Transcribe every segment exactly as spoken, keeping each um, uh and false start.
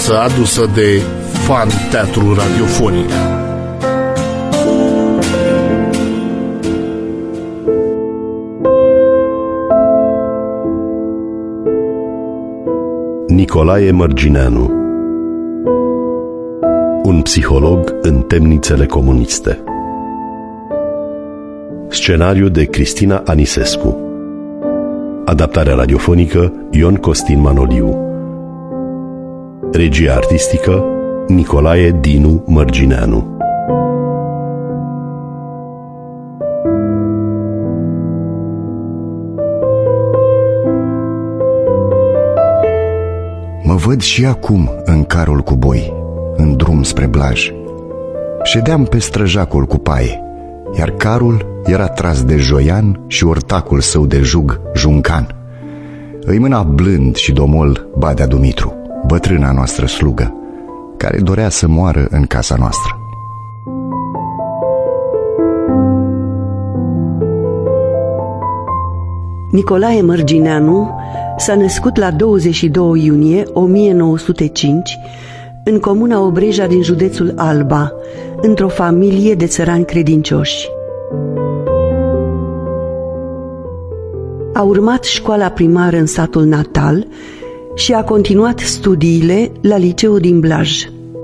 viață adusă de Fan Teatru Radiofonic. Nicolae Mărgineanu, un psiholog în temnițele comuniste. Scenariu de Cristina Anisescu. Adaptarea radiofonică Ion Costin Manoliu. Regia artistică Nicolae Dinu Mărgineanu. Mă văd și acum în carul cu boi, în drum spre Blaj. Ședeam pe străjacul cu paie, iar carul era tras de Joian și ortacul său de jug, Juncan. Îi mâna blând și domol Badea Dumitru, bătrâna noastră slugă, care dorea să moară în casa noastră. Nicolae Mărgineanu s-a născut la douăzeci și doi iunie o mie nouă sute cinci în comuna Obreja din județul Alba, într-o familie de țărani credincioși. A urmat școala primară în satul natal și a continuat studiile la liceul din Blaj.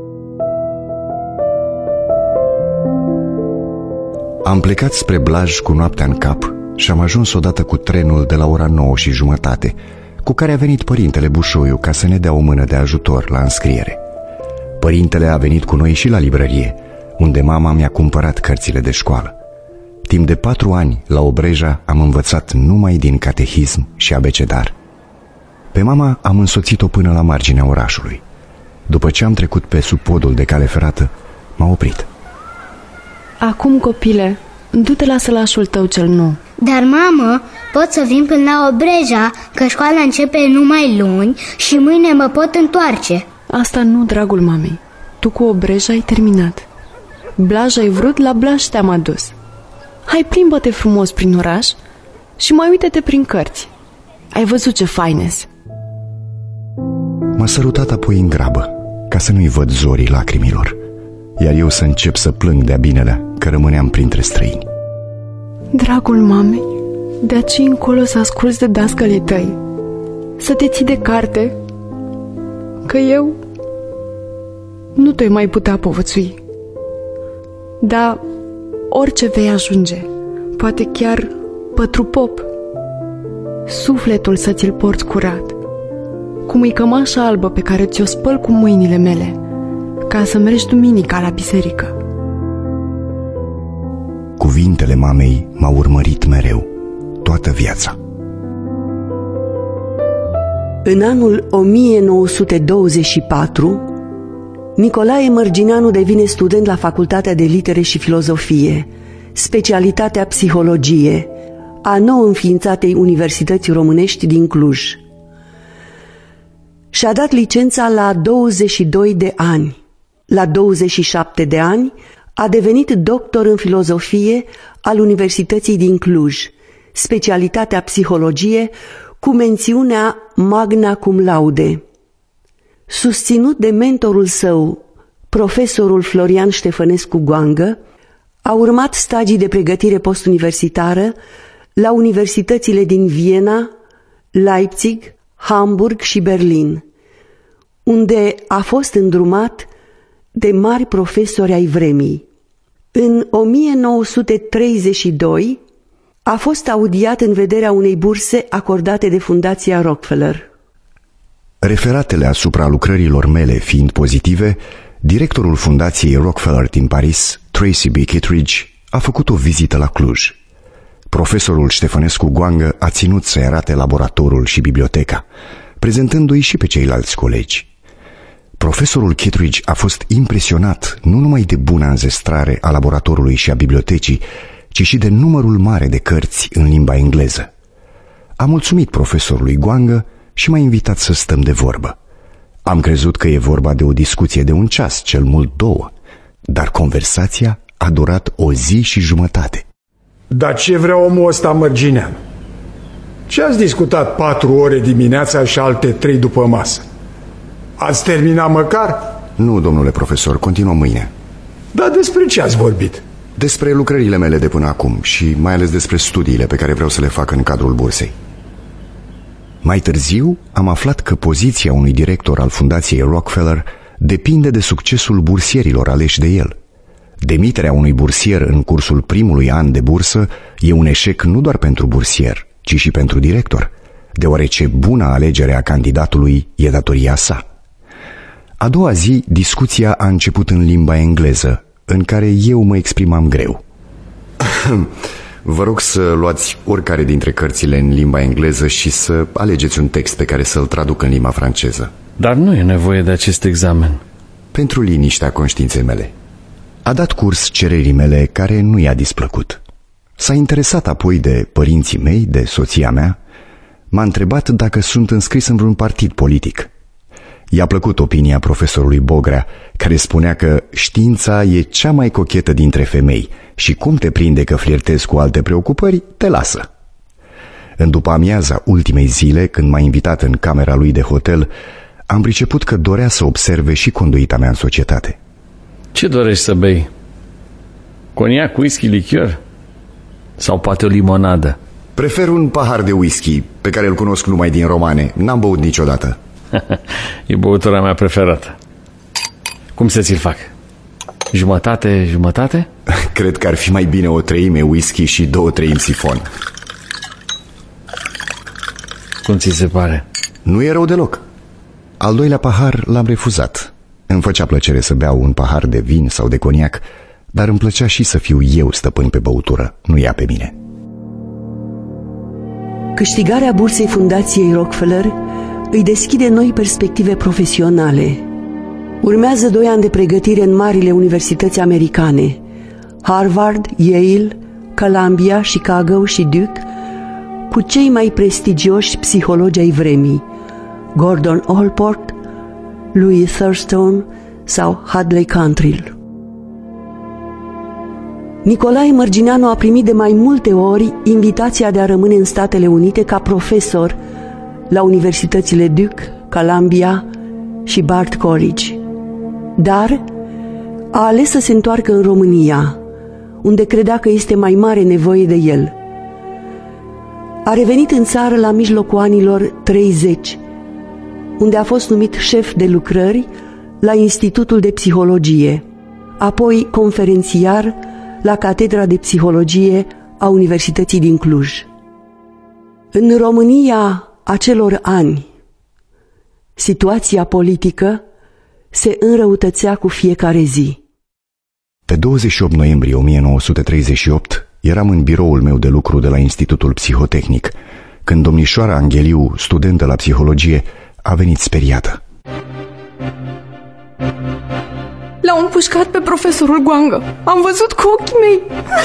Am plecat spre Blaj cu noaptea în cap și am ajuns odată cu trenul de la ora nouă și jumătate, cu care a venit părintele Bușoiu ca să ne dea o mână de ajutor la înscriere. Părintele a venit cu noi și la librărie, unde mama mi-a cumpărat cărțile de școală. Timp de patru ani, la Obreja, am învățat numai din catehism și abecedar. Pe mama am însoțit-o până la marginea orașului. După ce am trecut pe sub podul de cale ferată, m-a oprit. Acum, copile, du-te la sălașul tău cel nou. Dar, mamă, pot să vin până la Obreja, că școala începe numai luni și mâine mă pot întoarce. Asta nu, dragul mamei. Tu cu Obreja ai terminat. Blaj ai vrut, la Blaj te-am adus. Hai, plimbă-te frumos prin oraș și mai uite-te prin cărți. Ai văzut ce faine-s. M-a sărutat apoi în grabă, ca să nu-i văd zorii lacrimilor, iar eu să încep să plâng de-a binelea că rămâneam printre străini. Dragul mamei, de aici încolo să asculți de dascălii tăi, să te ții de carte, că eu nu te-ai mai putea povățui. Dar orice vei ajunge, poate chiar pătrupop, sufletul să ți-l porți curat, cum e cămașa albă pe care ți-o spăl cu mâinile mele, ca să mergi duminica la biserică. Cuvintele mamei m-au urmărit mereu, toată viața. În anul o mie nouă sute douăzeci și patru, Nicolae Mărgineanu devine student la Facultatea de Litere și Filozofie, specialitatea psihologie, a nou înființatei Universității Românești din Cluj. Și-a dat licența la douăzeci și doi de ani. La douăzeci și șapte de ani a devenit doctor în filozofie al Universității din Cluj, specialitatea psihologie cu mențiunea magna cum laude. Susținut de mentorul său, profesorul Florian Ștefănescu Goangă, a urmat stagii de pregătire postuniversitară la universitățile din Viena, Leipzig, Hamburg și Berlin, unde a fost îndrumat de mari profesori ai vremii. În o mie nouă sute treizeci și doi a fost audiat în vederea unei burse acordate de Fundația Rockefeller. Referatele asupra lucrărilor mele fiind pozitive, directorul Fundației Rockefeller din Paris, Tracy B. Kittredge, a făcut o vizită la Cluj. Profesorul Ștefănescu Goangă a ținut să-i arate laboratorul și biblioteca, prezentându-i și pe ceilalți colegi. Profesorul Kittredge a fost impresionat nu numai de buna înzestrare a laboratorului și a bibliotecii, ci și de numărul mare de cărți în limba engleză. A mulțumit profesorului Goangă și m-a invitat să stăm de vorbă. Am crezut că e vorba de o discuție de un ceas, cel mult două, dar conversația a durat o zi și jumătate. Dar ce vrea omul ăsta, Mărgineanu? Ce ați discutat patru ore dimineața și alte trei după masă? Ați terminat măcar? Nu, domnule profesor, continuăm mâine. Dar despre ce ați vorbit? Despre lucrările mele de până acum și mai ales despre studiile pe care vreau să le fac în cadrul bursei. Mai târziu am aflat că poziția unui director al Fundației Rockefeller depinde de succesul bursierilor aleși de el. Demiterea unui bursier în cursul primului an de bursă e un eșec nu doar pentru bursier, ci și pentru director, deoarece buna alegere a candidatului e datoria sa. A doua zi, discuția a început în limba engleză, în care eu mă exprimam greu. Vă rog să luați oricare dintre cărțile în limba engleză și să alegeți un text pe care să-l traduc în limba franceză. Dar nu e nevoie de acest examen. Pentru liniștea conștiinței mele. A dat curs cererii mele, care nu i-a displăcut. S-a interesat apoi de părinții mei, de soția mea. M-a întrebat dacă sunt înscris în vreun partid politic. I-a plăcut opinia profesorului Bogrea, care spunea că știința e cea mai cochetă dintre femei și cum te prinde că flirtezi cu alte preocupări, te lasă. În după amiaza ultimei zile, când m-a invitat în camera lui de hotel, am priceput că dorea să observe și conduita mea în societate. Ce dorești să bei? Coniac, whisky, lichior? Sau poate o limonadă? Prefer un pahar de whisky, pe care îl cunosc numai din romane. N-am băut niciodată. E băutura mea preferată. Cum să ți-l fac? Jumătate, jumătate? Cred că ar fi mai bine o treime whisky și două treimi sifon. Cum ți se pare? Nu e rău deloc. Al doilea pahar l-am refuzat. Îmi făcea plăcere să beau un pahar de vin sau de coniac, dar îmi plăcea și să fiu eu stăpân pe băutură, nu ea pe mine. Câștigarea bursei Fundației Rockefeller îi deschide noi perspective profesionale. Urmează doi ani de pregătire în marile universități americane, Harvard, Yale, Columbia, Chicago și Duke, cu cei mai prestigioși psihologi ai vremii, Gordon Allport, Louis Thurston sau Hadley Cantrill. Nicolae Mărgineanu a primit de mai multe ori invitația de a rămâne în Statele Unite ca profesor la universitățile Duke, Columbia și Bard College. Dar a ales să se întoarcă în România, unde credea că este mai mare nevoie de el. A revenit în țară la mijlocul anilor treizeci, unde a fost numit șef de lucrări la Institutul de Psihologie, apoi conferențiar la Catedra de Psihologie a Universității din Cluj. În România acelor ani, situația politică se înrăutățea cu fiecare zi. Pe douăzeci și opt noiembrie o mie nouă sute treizeci și opt eram în biroul meu de lucru de la Institutul Psihotehnic, când domnișoara Angheliu, studentă la psihologie, a venit speriată. L-au împușcat pe profesorul Guangă. Am văzut cu ochii mei.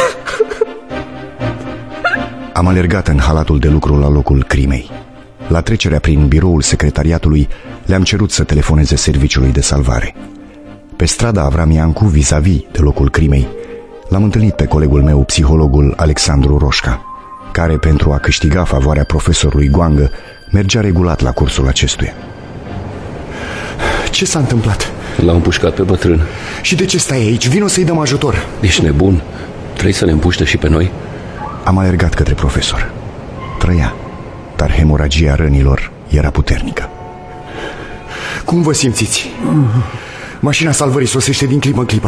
Am alergat în halatul de lucru la locul crimei. La trecerea prin biroul secretariatului, le-am cerut să telefoneze serviciului de salvare. Pe strada Avram Iancu, vis-a-vis de locul crimei, l-am întâlnit pe colegul meu, psihologul Alexandru Roșca, care, pentru a câștiga favoarea profesorului Guangă, mergea regulat la cursul acestuia. Ce s-a întâmplat? L-au împușcat pe bătrân. Și de ce stai aici? Vino să-i dăm ajutor. Ești nebun? Trebuie să ne împuște și pe noi? Am alergat către profesor. Trăia, dar hemoragia rănilor era puternică. Cum vă simțiți? Mașina salvării sosește din clipă în clipă.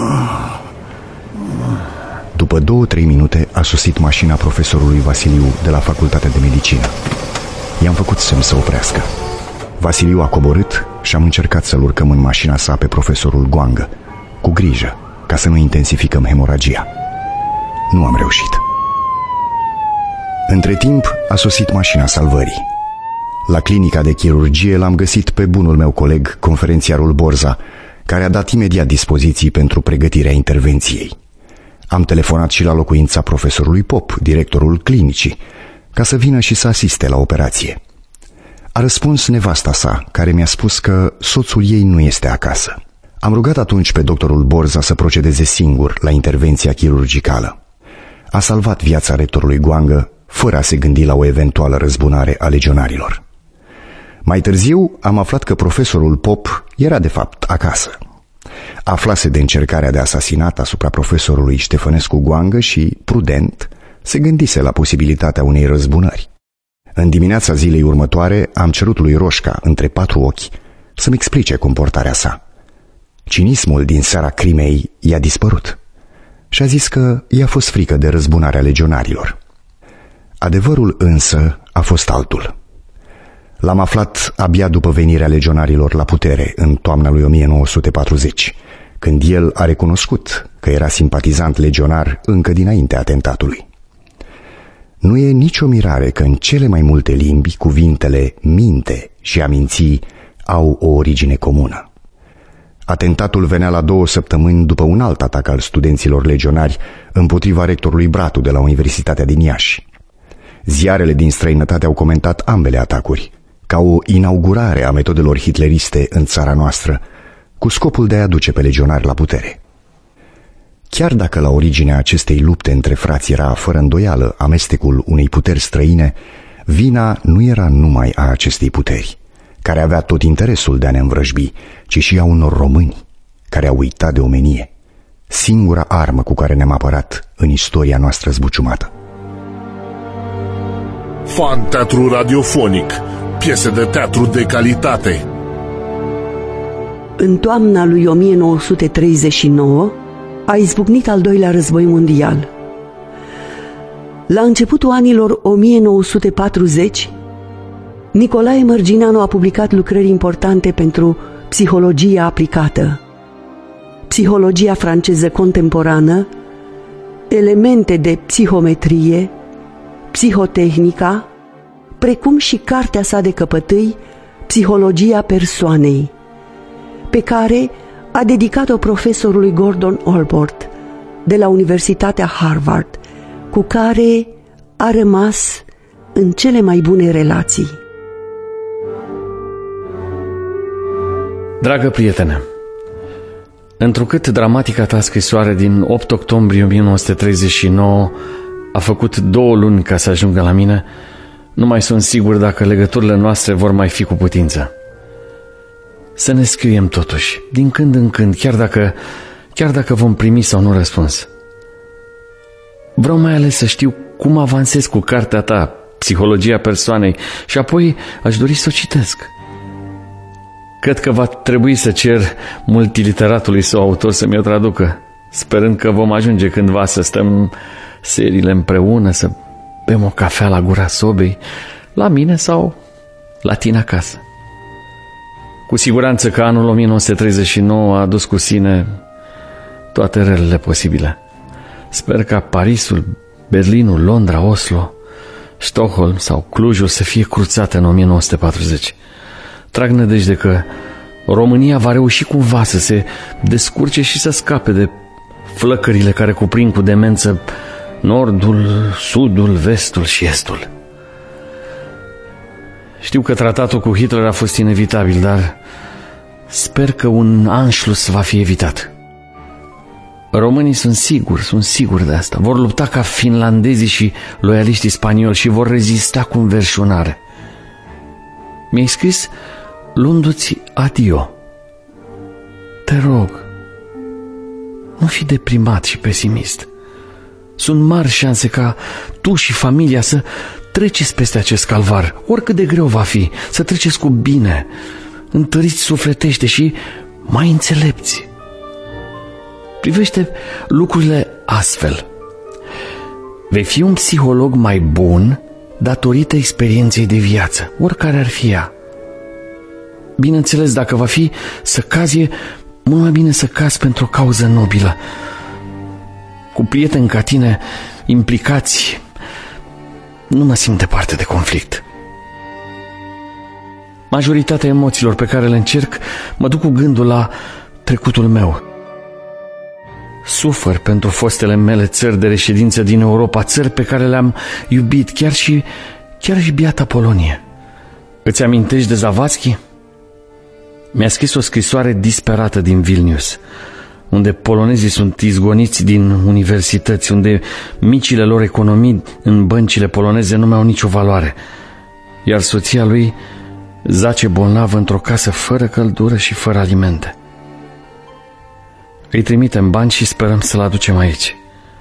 După două-trei minute a sosit mașina profesorului Vasiliu de la Facultatea de Medicină. I-am făcut semn să oprească. Vasiliu a coborât și am încercat să-l urcăm în mașina sa pe profesorul Guangă, cu grijă, ca să nu intensificăm hemoragia. Nu am reușit. Între timp a sosit mașina salvării. La clinica de chirurgie l-am găsit pe bunul meu coleg, conferențiarul Borza, care a dat imediat dispoziții pentru pregătirea intervenției. Am telefonat și la locuința profesorului Pop, directorul clinicii, ca să vină și să asiste la operație. A răspuns nevasta sa, care mi-a spus că soțul ei nu este acasă. Am rugat atunci pe doctorul Borza să procedeze singur la intervenția chirurgicală. A salvat viața rectorului Guangă, fără a se gândi la o eventuală răzbunare a legionarilor. Mai târziu am aflat că profesorul Pop era de fapt acasă. Aflase de încercarea de asasinat asupra profesorului Ștefănescu Goangă și, prudent, se gândise la posibilitatea unei răzbunări. În dimineața zilei următoare am cerut lui Roșca, între patru ochi, să-mi explice comportarea sa. Cinismul din seara crimei i-a dispărut și a zis că i-a fost frică de răzbunarea legionarilor. Adevărul însă a fost altul. L-am aflat abia după venirea legionarilor la putere în toamna lui o mie nouă sute patruzeci, când el a recunoscut că era simpatizant legionar încă dinaintea atentatului. Nu e nicio mirare că în cele mai multe limbi cuvintele minte și a minți au o origine comună. Atentatul venea la două săptămâni după un alt atac al studenților legionari împotriva rectorului Bratu de la Universitatea din Iași. Ziarele din străinătate au comentat ambele atacuri ca o inaugurare a metodelor hitleriste în țara noastră, cu scopul de a aduce pe legionari la putere. Chiar dacă la originea acestei lupte între frați era fără îndoială amestecul unei puteri străine, vina nu era numai a acestei puteri, care avea tot interesul de a ne învrăjbi, ci și a unor români care au uitat de omenie, singura armă cu care ne-am apărat în istoria noastră zbuciumată. Fan Teatru Radiofonic. Piese de teatru de calitate. În toamna lui o mie nouă sute treizeci și nouă a izbucnit al doilea război mondial. La începutul anilor o mie nouă sute patruzeci, Nicolae Mărgineanu a publicat lucrări importante pentru psihologia aplicată, psihologia franceză contemporană, elemente de psihometrie, psihotehnica, precum și cartea sa de căpătâi, Psihologia persoanei, pe care a dedicat-o profesorului Gordon Allport de la Universitatea Harvard, cu care a rămas în cele mai bune relații. Dragă prietenă, întrucât dramatica ta scrisoare din opt octombrie o mie nouă sute treizeci și nouă a făcut două luni ca să ajungă la mine, nu mai sunt sigur dacă legăturile noastre vor mai fi cu putință. Să ne scriem totuși, din când în când, chiar dacă, chiar dacă vom primi sau nu răspuns. Vreau mai ales să știu cum avansez cu cartea ta, Psihologia persoanei, și apoi aș dori să o citesc. Cred că va trebui să cer multiliteratului sau autor să mi-o traducă, sperând că vom ajunge cândva să stăm seriile împreună, să bem o cafea la gura sobei, la mine sau la tine acasă. Cu siguranță că anul o mie nouă sute treizeci și nouă a adus cu sine toate relele posibile. Sper ca Parisul, Berlinul, Londra, Oslo, Stockholm sau Clujul să fie cruțate în o mie nouă sute patruzeci. Trag nădejde că România va reuși cumva să se descurce și să scape de flăcările care cuprind cu demență nordul, sudul, vestul și estul. Știu că tratatul cu Hitler a fost inevitabil, dar sper că un Anschluss va fi evitat. Românii sunt siguri, sunt siguri de asta. Vor lupta ca finlandezii și loialiștii spanioli și vor rezista cu înverșunare. Mi-ai scris luându-ți adio. Te rog, nu fi deprimat și pesimist. Sunt mari șanse ca tu și familia să treceți peste acest calvar, oricât de greu va fi, să treceți cu bine, întăriți sufletește și mai înțelepți. Privește lucrurile astfel. Vei fi un psiholog mai bun datorită experienței de viață, oricare ar fi ea. Bineînțeles, dacă va fi să cazi, e mult mai bine să cazi pentru o cauză nobilă. Cu prieteni ca tine implicați, nu mă simt departe de conflict. Majoritatea emoțiilor pe care le încerc mă duc cu gândul la trecutul meu. Sufăr pentru fostele mele țări de reședință din Europa, țări pe care le-am iubit, chiar și, chiar și biata Polonie. Îți amintești de Zawadzki? Mi-a scris o scrisoare disperată din Vilnius, unde polonezii sunt izgoniți din universități, unde micile lor economii în băncile poloneze nu mai au nicio valoare, iar soția lui zace bolnav într-o casă fără căldură și fără alimente. Îi trimitem bani și sperăm să-l aducem aici.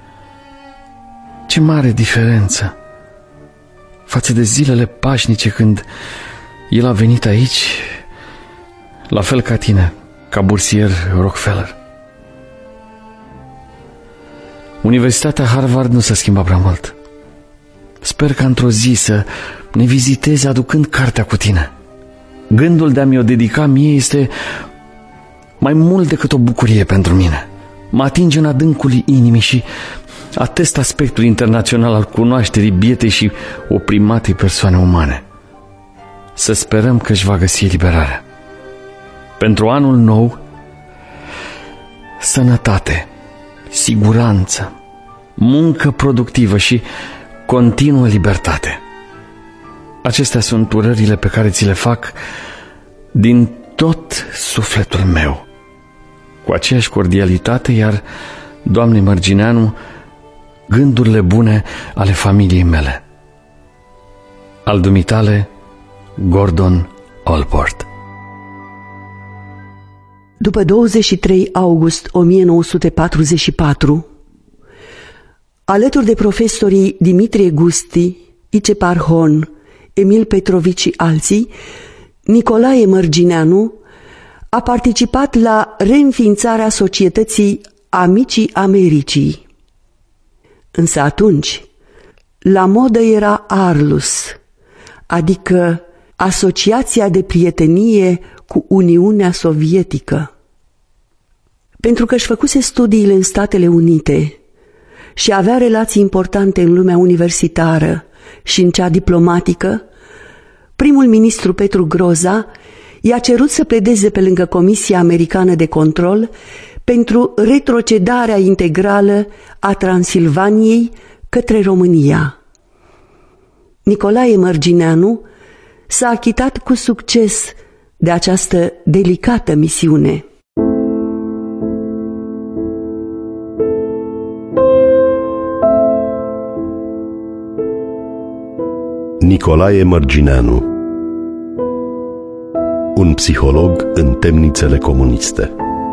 Ce mare diferență față de zilele pașnice când el a venit aici, la fel ca tine, ca bursier Rockefeller. Universitatea Harvard nu s-a schimbat prea mult. Sper că într-o zi să ne vizitezi aducând cartea cu tine. Gândul de a mi-o dedica mie este mai mult decât o bucurie pentru mine. Mă atinge în adâncul inimii și atest aspectul internațional al cunoașterii bietei și oprimatei persoane umane. Să sperăm că își va găsi eliberarea. Pentru anul nou, sănătate, siguranță, muncă productivă și continuă libertate. Acestea sunt urările pe care ți le fac din tot sufletul meu, cu aceeași cordialitate, iar doamnei Mărgineanu, gândurile bune ale familiei mele. Al dumitale, Gordon Allport. După douăzeci și trei august o mie nouă sute patruzeci și patru, alături de profesorii Dimitrie Gusti, Ice Parhon, Emil Petrovici și alții, Nicolae Mărgineanu a participat la reînființarea societății Amicii Americii. Însă atunci, la modă era Arlus, adică Asociația de Prietenie cu Uniunea Sovietică. Pentru că își făcuse studiile în Statele Unite și avea relații importante în lumea universitară și în cea diplomatică, primul ministru Petru Groza i-a cerut să pledeze pe lângă Comisia Americană de Control pentru retrocedarea integrală a Transilvaniei către România. Nicolae Mărgineanu s-a achitat cu succes de această delicată misiune. Nicolae Mărgineanu, un psiholog în temnițele comuniste.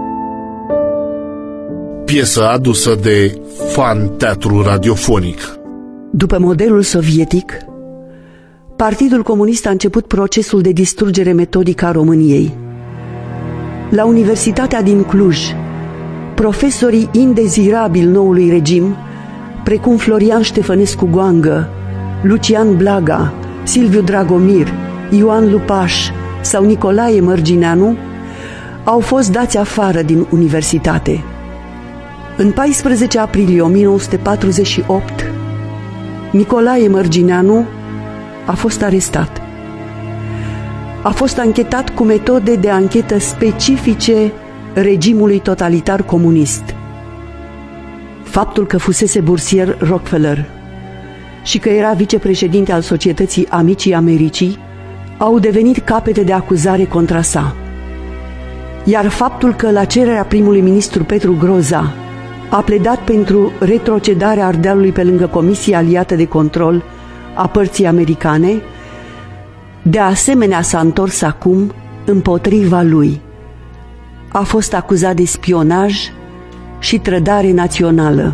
Piesă adusă de Fan Teatru Radiofonic. După modelul sovietic, Partidul Comunist a început procesul de distrugere metodică a României. La Universitatea din Cluj, profesorii indezirabili noului regim, precum Florian Ștefănescu Goangă, Lucian Blaga, Silviu Dragomir, Ioan Lupaș sau Nicolae Mărgineanu, au fost dați afară din universitate. În paisprezece aprilie o mie nouă sute patruzeci și opt, Nicolae Mărgineanu a fost arestat. A fost anchetat cu metode de anchetă specifice regimului totalitar comunist. Faptul că fusese bursier Rockefeller și că era vicepreședinte al Societății Amicii Americii au devenit capete de acuzare contra sa. Iar faptul că, la cererea primului ministru Petru Groza, a pledat pentru retrocedarea Ardealului pe lângă Comisia Aliată de Control a părții americane, de asemenea s-a întors acum împotriva lui. A fost acuzat de spionaj și trădare națională.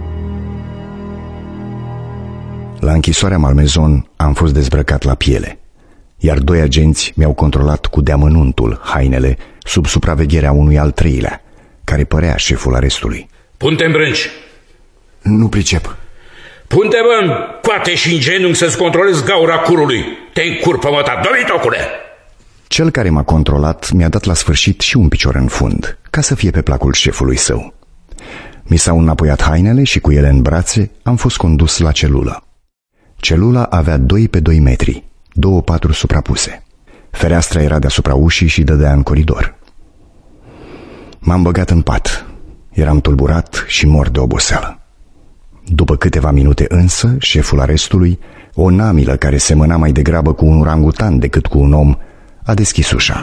La închisoarea Malmezon am fost dezbrăcat la piele, iar doi agenți mi-au controlat cu deamănuntul hainele sub supravegherea unui al treilea, care părea șeful arestului. Pun-te în brânci. Nu pricep. Pun-te, bă, în coate și în genunchi să-ți controlezi gaura curului. Te încurpă, mă, ta, domitocule! Cel care m-a controlat mi-a dat la sfârșit și un picior în fund, ca să fie pe placul șefului său. Mi s-au înapoiat hainele și cu ele în brațe am fost condus la celulă. Celula avea doi pe doi metri, două paturi suprapuse. Fereastra era deasupra ușii și dădea în coridor. M-am băgat în pat. Eram tulburat și mort de oboseală. După câteva minute însă, șeful arestului, o namilă care semăna mai degrabă cu un orangutan decât cu un om, a deschis ușa.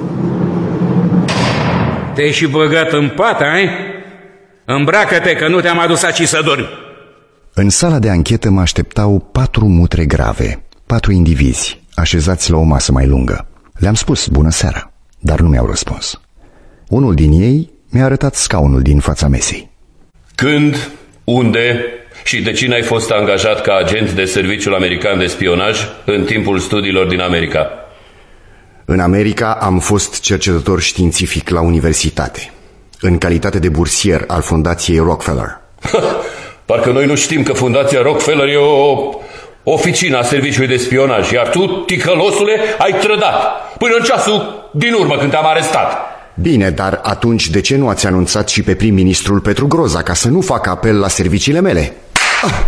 Te-ai și băgat în pat, ai? Îmbracă-te, că nu te-am adus aici să dormi. În sala de anchetă mă așteptau patru mutre grave, patru indivizi, așezați la o masă mai lungă. Le-am spus bună seara, dar nu mi-au răspuns. Unul din ei mi-a arătat scaunul din fața mesei. Când, unde și de cine ai fost angajat ca agent de Serviciul American de Spionaj în timpul studiilor din America? În America am fost cercetător științific la universitate, în calitate de bursier al Fundației Rockefeller. Parcă noi nu știm că Fundația Rockefeller e o oficină a Serviciului de Spionaj, iar tu, ticălosule, ai trădat până în ceasul din urmă când te-am arestat. Bine, dar atunci de ce nu ați anunțat și pe prim-ministrul Petru Groza ca să nu facă apel la serviciile mele? Ah!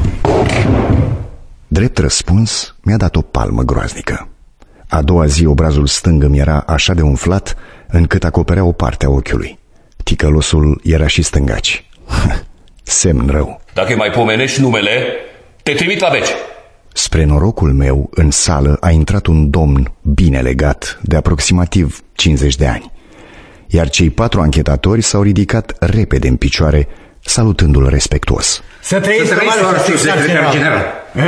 Drept răspuns, mi-a dat o palmă groaznică. A doua zi obrazul stâng îmi era așa de umflat încât acoperea o parte a ochiului. Ticălosul era și stângaci. Semn rău. Dacă mai pomenești numele, te trimit la veci. Spre norocul meu, în sală a intrat un domn bine legat, de aproximativ cincizeci de ani. Iar cei patru anchetatori s-au ridicat repede în picioare, salutându-l respectuos. Să trăiți, secretar general.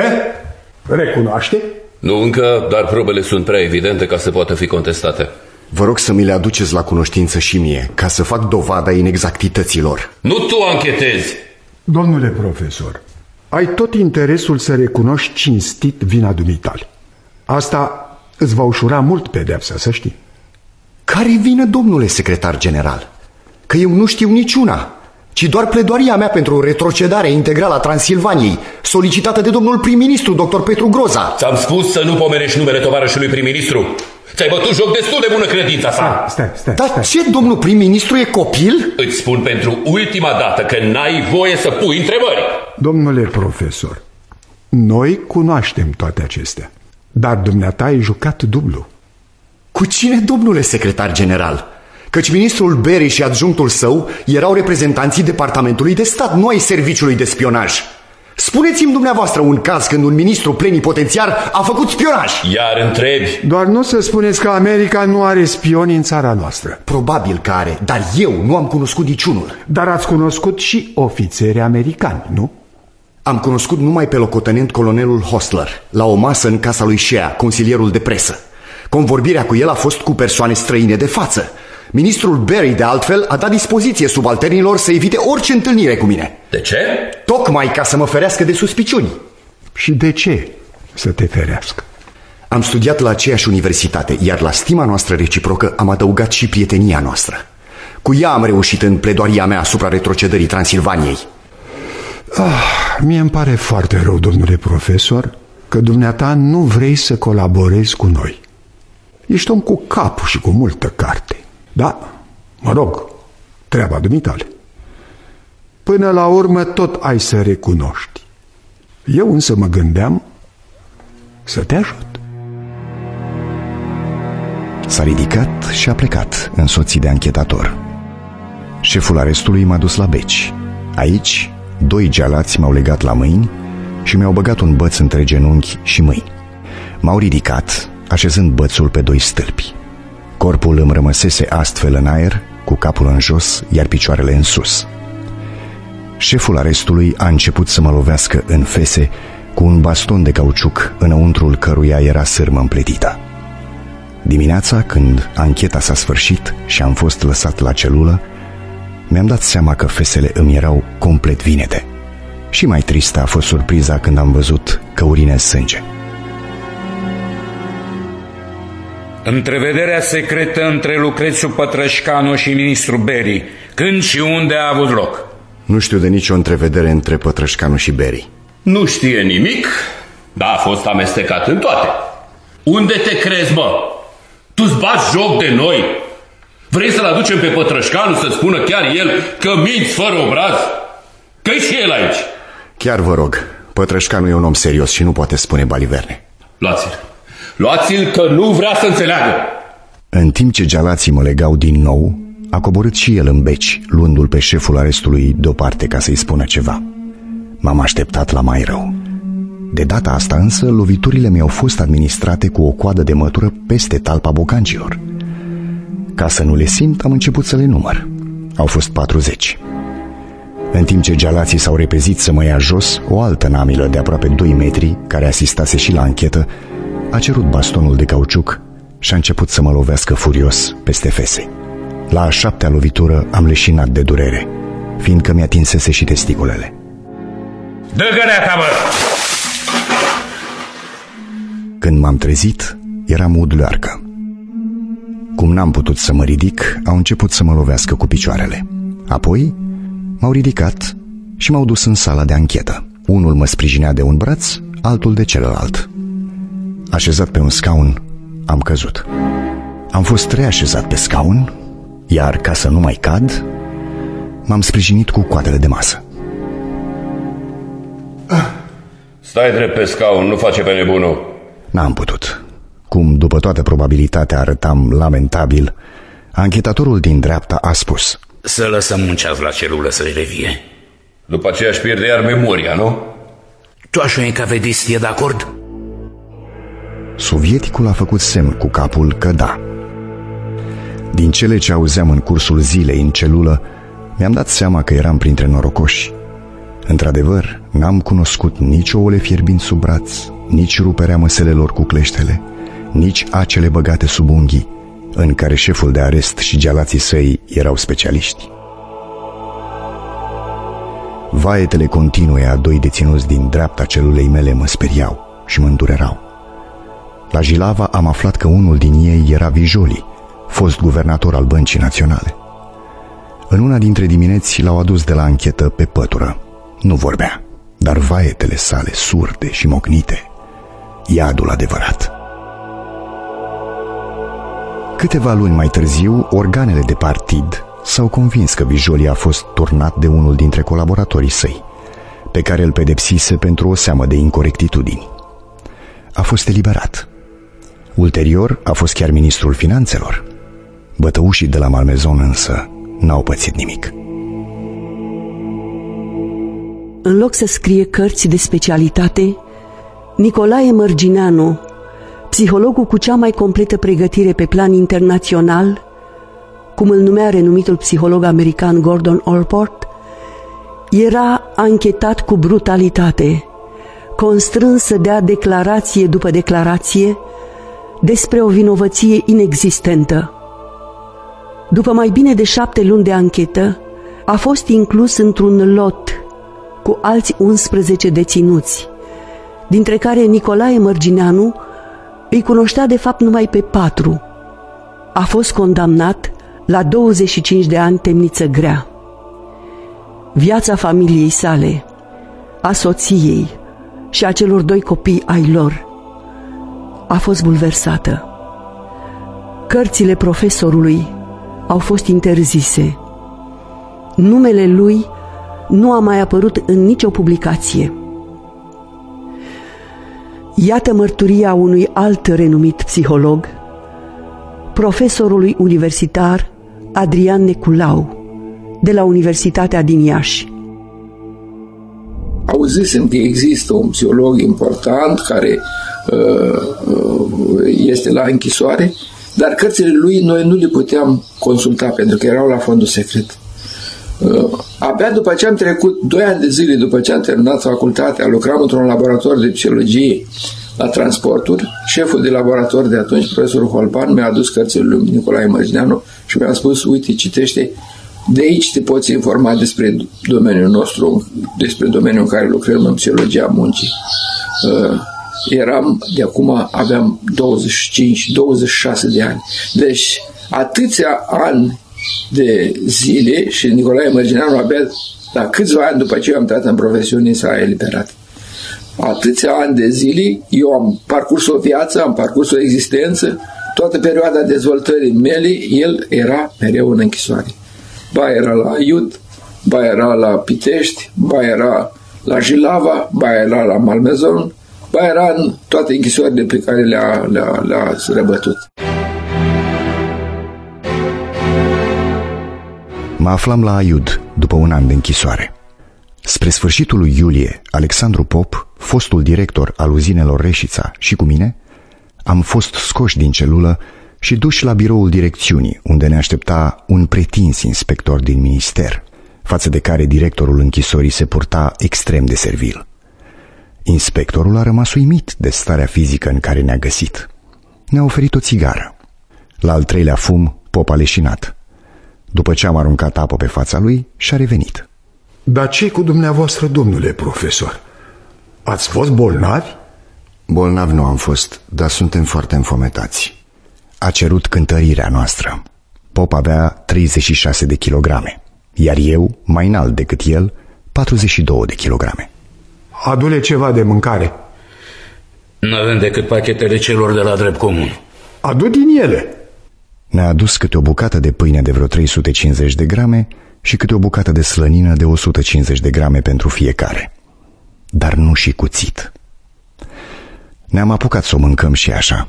Recunoaște? Nu încă, dar probele sunt prea evidente ca să poată fi contestate. Vă rog să mi le aduceți la cunoștință și mie, ca să fac dovada inexactităților. Nu tu anchetezi! Domnule profesor, ai tot interesul să recunoști cinstit vina dumitale. Asta îți va ușura mult pedepsa, să știi. Care-i vină, domnule secretar general? Că eu nu știu niciuna, ci doar pledoaria mea pentru retrocedarea integrală a Transilvaniei, solicitată de domnul prim-ministru, doctor Petru Groza. Ți-am spus să nu pomenești numele tovarășului prim-ministru. Ți-ai bătut joc destul de bună credința sa. Stai, stai, Dar stai. ce, domnul prim-ministru e copil? Îți spun pentru ultima dată că n-ai voie să pui întrebări. Domnule profesor, noi cunoaștem toate acestea, dar dumneata ai jucat dublu. Cu cine, domnule secretar general? Căci ministrul Berry și adjunctul său erau reprezentanții Departamentului de Stat, nu ai Serviciului de Spionaj. Spuneți-mi dumneavoastră un caz când un ministru plenipotențiar a făcut spionaj. Iar întrebi? Doar nu să spuneți că America nu are spioni în țara noastră. Probabil că are, dar eu nu am cunoscut niciunul. Dar ați cunoscut și ofițeri americani, nu? Am cunoscut numai pe locotenent colonelul Hostler, la o masă în casa lui Shea, consilierul de presă. Convorbirea cu el a fost cu persoane străine de față. Ministrul Berry, de altfel, a dat dispoziție subalternilor să evite orice întâlnire cu mine. De ce? Tocmai ca să mă ferească de suspiciuni. Și de ce să te ferească? Am studiat la aceeași universitate, iar la stima noastră reciprocă am adăugat și prietenia noastră. Cu ea am reușit în pledoaria mea asupra retrocedării Transilvaniei. Ah, mie îmi pare foarte rău, domnule profesor, că dumneata nu vrei să colaborezi cu noi. Ești om cu capul și cu multă carte. Da, mă rog, treaba dumitale. Până la urmă tot ai să recunoști. Eu însă mă gândeam să te ajut. S-a ridicat și a plecat, însoțit de anchetator. Șeful arestului m-a dus la beci. Aici, doi gealați m-au legat la mâini și mi-au băgat un băț între genunchi și mâini. M-au ridicat, așezând bățul pe doi stâlpi. Corpul îmi rămăsese astfel în aer, cu capul în jos, iar picioarele în sus. Șeful arestului a început să mă lovească în fese cu un baston de cauciuc, înăuntrul căruia era sârmă împletită. Dimineața, când ancheta s-a sfârșit și am fost lăsat la celulă, mi-am dat seama că fesele îmi erau complet vinete. Și mai tristă a fost surpriza când am văzut că urinez sânge. Întrevederea secretă între Lucrețiu Pătrășcanu și ministrul Berry, când și unde a avut loc? Nu știu de nicio întrevedere între Pătrășcanu și Berry. Nu știe nimic, dar a fost amestecat în toate. Unde te crezi, mă? Tu-ți bați joc de noi? Vrei să-l aducem pe Pătrășcanu să spună chiar el că minți fără obraz? Că-i și el aici. Chiar vă rog, Pătrășcanu e un om serios și nu poate spune baliverne. Luați-l. Luați-l că nu vrea să înțeleagă. În timp ce gealații mă legau din nou, a coborât și el în beci, luându-l pe șeful arestului deoparte ca să-i spună ceva. M-am așteptat la mai rău. De data asta însă, loviturile mi-au fost administrate cu o coadă de mătură peste talpa bocancilor. Ca să nu le simt, am început să le număr. Au fost patruzeci. În timp ce gealații s-au repezit să mă ia jos, o altă namilă de aproape doi metri, care asistase și la anchetă, a cerut bastonul de cauciuc și a început să mă lovească furios peste fese. La a șaptea lovitură am leșinat de durere, fiindcă mi-a tinsese și testiculele. Dă găleata, bă! Când m-am trezit, eram udlearcă. Cum n-am putut să mă ridic, au început să mă lovească cu picioarele. Apoi m-au ridicat și m-au dus în sala de anchetă. Unul mă sprijinea de un braț, altul de celălalt. Așezat pe un scaun, am căzut. Am fost reașezat pe scaun, iar ca să nu mai cad, m-am sprijinit cu coadele de masă. Stai drept pe scaun, nu face pe nebunul. N-am putut. Cum, după toată probabilitatea, arătam lamentabil, anchetatorul din dreapta a spus: să lăsăm un ceas la celulă să-i revie. După aceea își pierde iar memoria, nu? Tu așa e ca vedist, e de acord? Sovieticul a făcut semn cu capul că da. Din cele ce auzeam în cursul zilei în celulă, mi-am dat seama că eram printre norocoși. Într-adevăr, n-am cunoscut nici ouăle fierbind sub braț, nici ruperea măselelor cu cleștele, nici acele băgate sub unghii, în care șeful de arest și gealații săi erau specialiști. Vaetele continue a doi deținuți din dreapta celulei mele mă speriau și mă îndurerau. La Jilava am aflat că unul din ei era Vijoli, fost guvernator al Băncii Naționale. În una dintre dimineți l-au adus de la anchetă pe pătură. Nu vorbea, dar vaetele sale surde și mocnite, iadul adevărat. Câteva luni mai târziu, organele de partid s-au convins că Vijoli a fost turnat de unul dintre colaboratorii săi, pe care îl pedepsise pentru o seamă de incorectitudini. A fost eliberat. Ulterior a fost chiar ministrul finanțelor. Bătăușii de la Malmaison însă n-au pățit nimic. În loc să scrie cărți de specialitate, Nicolae Mărgineanu, psihologul cu cea mai completă pregătire pe plan internațional, cum îl numea renumitul psiholog american Gordon Allport, era anchetat cu brutalitate, constrâns să dea declarație după declarație despre o vinovăție inexistentă. După mai bine de șapte luni de anchetă, a fost inclus într-un lot cu alți unsprezece deținuți, dintre care Nicolae Mărgineanu îi cunoștea de fapt numai pe patru. A fost condamnat la douăzeci și cinci de ani temniță grea. Viața familiei sale, a soției și a celor doi copii ai lor a fost bulversată. Cărțile profesorului au fost interzise. Numele lui nu a mai apărut în nicio publicație. Iată mărturia unui alt renumit psiholog, profesorului universitar Adrian Neculau, de la Universitatea din Iași. Auzisem că există un psiholog important care uh, este la închisoare, dar cărțile lui noi nu le puteam consulta pentru că erau la fondul secret. Uh, abia după ce am trecut doi ani de zile, după ce am terminat facultatea, lucram într-un laborator de psihologie la transporturi. Șeful de laborator de atunci, profesorul Holpan, mi-a adus cărțile lui Nicolae Mărgineanu și mi-a spus: uite, citește, de aici te poți informa despre domeniul nostru, despre domeniul în care lucrăm în psihologia muncii. Uh, eram, de acum aveam douăzeci și cinci douăzeci și șase de ani. Deci, atâția ani de zile și Nicolae Mărgineanu abia la câțiva ani după ce eu am intrat în profesiune s-a eliberat. Atâția ani de zile, eu am parcurs o viață, am parcurs o existență, toată perioada dezvoltării mele, el era mereu în închisoare. Ba era la Iud, ba era la Pitești, ba era la Jilava, ba era la Malmaison, ba era în toate închisoarele pe care le-a, le-a, le-a răbătut. Mă aflam la Aiud după un an de închisoare. Spre sfârșitul lui iulie, Alexandru Pop, fostul director al uzinelor Reșița, și cu mine, am fost scoși din celulă și duși la biroul direcțiunii, unde ne aștepta un pretins inspector din minister, față de care directorul închisorii se purta extrem de servil. Inspectorul a rămas uimit de starea fizică în care ne-a găsit. Ne-a oferit o țigară. La al treilea fum, Pop a leșinat. După ce am aruncat apă pe fața lui, și-a revenit. Dar ce cu dumneavoastră, domnule profesor? Ați fost bolnavi? Bolnavi nu am fost, dar suntem foarte înfometați. A cerut cântărirea noastră. Pop avea treizeci și șase de kilograme, iar eu, mai înalt decât el, patruzeci și doi de kilograme. Adu-le ceva de mâncare. Nu avem decât pachetele celor de la drept comun. Adu din ele. Ne-a adus câte o bucată de pâine de vreo trei sute cincizeci de grame și câte o bucată de slănină de o sută cincizeci de grame pentru fiecare. Dar nu și cuțit. Ne-am apucat să o mâncăm și așa.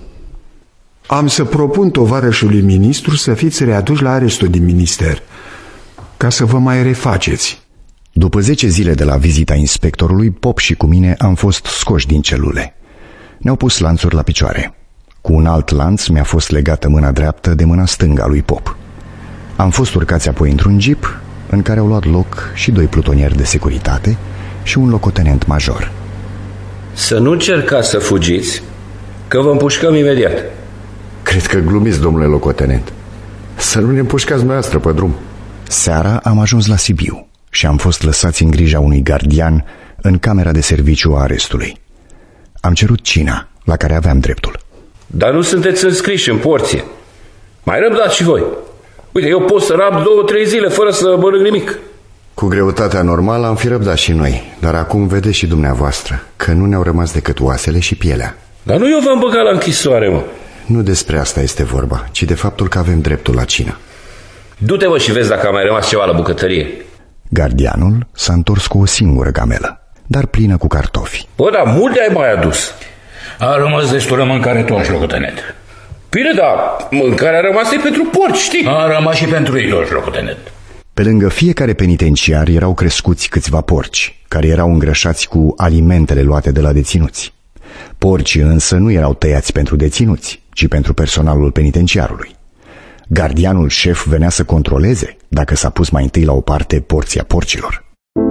Am să propun tovarășului ministru să fiți readuși la arestul din minister, ca să vă mai refaceți. După zece zile de la vizita inspectorului, Pop și cu mine am fost scoși din celule. Ne-au pus lanțuri la picioare. Cu un alt lanț mi-a fost legată mâna dreaptă de mâna stângă a lui Pop. Am fost urcați apoi într-un jeep în care au luat loc și doi plutonieri de securitate și un locotenent major. Să nu încercați să fugiți, că vă împușcăm imediat. Cred că glumiți, domnule locotenent. Să nu ne împușcați dumneavoastră pe drum. Seara am ajuns la Sibiu și am fost lăsați în grija unui gardian în camera de serviciu a arestului. Am cerut cina, la care aveam dreptul. Dar nu sunteți înscriși în porție. Mai răbdați și voi. Uite, eu pot să rab două, trei zile fără să mănânc nimic. Cu greutatea normală am fi răbdat și noi, dar acum vedeți și dumneavoastră că nu ne-au rămas decât oasele și pielea. Dar nu eu v-am băgat la închisoare, mă. Nu despre asta este vorba, ci de faptul că avem dreptul la cină. Du-te, mă, și vezi dacă a mai rămas ceva la bucătărie. Gardianul s-a întors cu o singură gamelă, dar plină cu cartofi. Bă, dar multe ai mai adus. A rămas destulă mâncare toți, locotenent. Bine, dar mâncarea a rămas pentru porci, știi? A rămas și pentru ei toți, locotenent. Pe lângă fiecare penitenciar erau crescuți câțiva porci, care erau îngrășați cu alimentele luate de la deținuți. Porcii însă nu erau tăiați pentru deținuți, ci pentru personalul penitenciarului. Gardianul șef venea să controleze dacă s-a pus mai întâi la o parte porția porcilor.